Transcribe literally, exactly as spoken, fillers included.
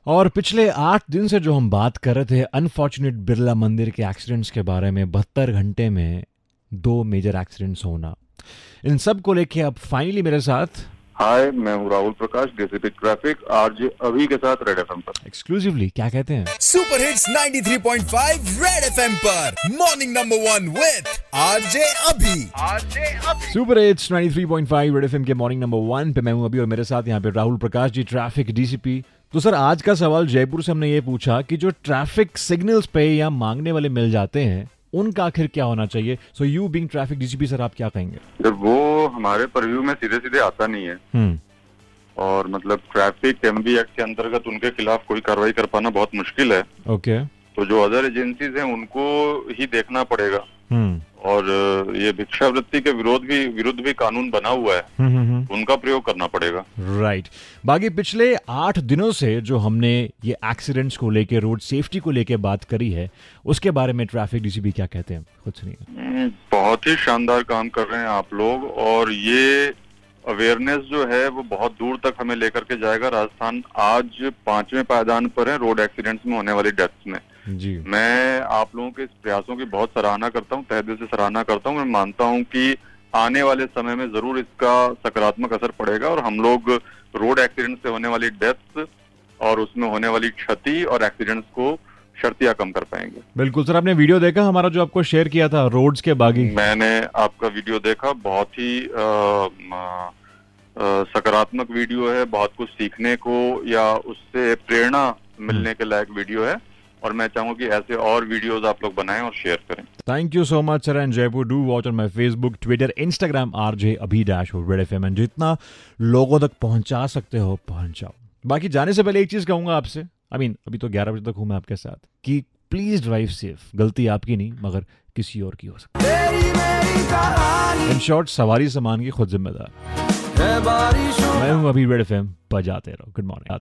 और पिछले आठ दिन से जो हम बात कर रहे थे अनफॉर्चुनेट बिरला मंदिर के एक्सीडेंट्स के बारे में, बहत्तर घंटे में दो मेजर एक्सीडेंट्स होना, इन सब को लेके अब फाइनली मेरे साथ हाय, मैं हूँ Rahul Prakash, DCP traffic, RJ Abhi के साथ रेड एफएम पर एक्सक्लूसिवली क्या कहते हैं सुपर हिट्स तिरानवे पॉइंट पाँच रेड एफएम पर morning number one with RJ Abhi RJ Abhi super hits तिरानवे पॉइंट पाँच रेड एफएम के मॉर्निंग नंबर वन पे मैं हूँ अभी और मेरे साथ यहाँ पे राहुल प्रकाश जी, ट्रैफिक डीसीपी। तो सर, आज का सवाल जयपुर से हमने ये पूछा कि जो ट्रैफिक सिग्नल्स पे या मांगने वाले मिल जाते हैं उनका आखिर क्या होना चाहिए। So you being traffic DCP sir, आप क्या कहेंगे? जब वो हमारे परव्यू में सीधे सीधे आता नहीं है हम्म और मतलब ट्रैफिक एमबी एक्ट के अंतर्गत उनके खिलाफ कोई कार्रवाई कर पाना बहुत मुश्किल है। ओके तो जो अदर एजेंसीज हैं उनको ही देखना पड़ेगा। हम्म और ये भिक्षावृत्ति के विरोध भी विरुद्ध भी कानून बना हुआ है, हम्म हम्म उनका प्रयोग करना पड़ेगा। राइट। बाकी पिछले आठ दिनों से जो हमने ये एक्सीडेंट्स को लेके, रोड सेफ्टी को लेके बात करी है, उसके बारे में ट्रैफिक डीसीपी क्या कहते हैं? खुद सुनिए। बहुत ही शानदार काम कर रहे हैं आप लोग और ये अवेयरनेस जो है वो बहुत दूर तक हमें लेकर के जाएगा। राजस्थान आज पांचवें पायदान पर है रोड एक्सीडेंट्स में होने वाली डेथ्स में। जी, मैं आप लोगों के इस प्रयासों की बहुत सराहना करता हूं, तहे दिल से सराहना करता हूं। मैं मानता हूं कि आने वाले समय में जरूर इसका सकारात्मक असर पड़ेगा और हम लोग रोड एक्सीडेंट से होने वाली डेथ्स और उसमें होने वाली क्षति और एक्सीडेंट्स को शर्तिया कम कर पाएंगे। बिल्कुल सर। आपने वीडियो देखा हमारा जो आपको शेयर किया था, रोड्स के बागी? मैंने आपका वीडियो देखा, बहुत ही आ, आ, आ, सकारात्मक वीडियो है, बहुत कुछ सीखने को या उससे प्रेरणा मिलने के लायक वीडियो है और मैं चाहूंगा कि ऐसे और वीडियोस आप लोग बनाएं और शेयर करें। Thank you so much sir. And Jaipur, do watch on my Facebook, Twitter, Instagram RJ Abhi dash हो रेड एफएम। एंड जितना लोगों तक पहुंचा सकते हो पहुंचाओ। बाकी जाने से पहले एक चीज कहूंगा आपसे, आई मीन अभी तो ग्यारह बजे तक हूं मैं आपके साथ, कि प्लीज ड्राइव सेफ। गलती आपकी नहीं मगर किसी और की हो सकती है। इन शॉर्ट, सवारी सामान की खुद जिम्मेदार। मैं हूं अभी रेड एफएम, बजाते रहो। Good morning.